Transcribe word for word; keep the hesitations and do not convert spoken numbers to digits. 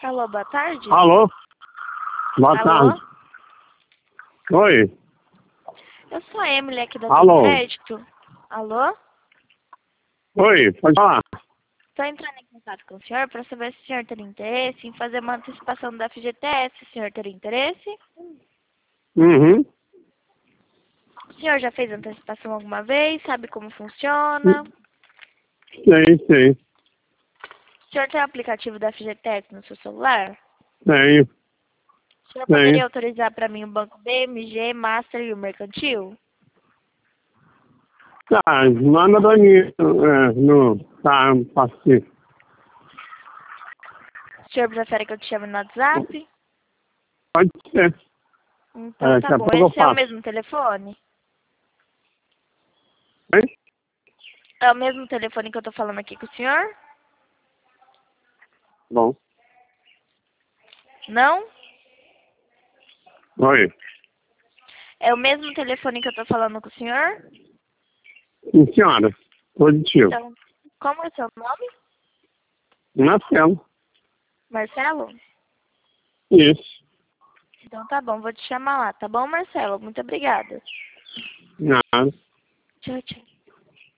Alô, boa tarde. Alô? Boa Alô? tarde. Oi. Eu sou a Emily aqui da Alô? Crédito. Alô? Oi, pode falar. Estou entrando em contato com o senhor para saber se o senhor teria interesse em fazer uma antecipação da F G T S. O senhor teria interesse? Uhum. O senhor já fez antecipação alguma vez? Sabe como funciona? Sei, sei. O senhor tem o aplicativo da F G T S no seu celular? Tenho. O senhor Tenho. poderia autorizar para mim o Banco B, M G, Master e o Mercantil? Tá, manda pra mim. É, no, tá, pacífico. O senhor prefere que eu te chame no WhatsApp? Pode ser. Então É, tá daqui a bom. pouco eu Esse é o faço. mesmo telefone? Hein? É o mesmo telefone que eu tô falando aqui com o senhor? Bom. Não? Oi. É o mesmo telefone que eu tô falando com o senhor? Sim, senhora. Positivo. Então, como é o seu nome? Marcelo. Marcelo? Isso. Então tá bom, vou te chamar lá, tá bom, Marcelo? Muito obrigada. Nada. Tchau, tchau.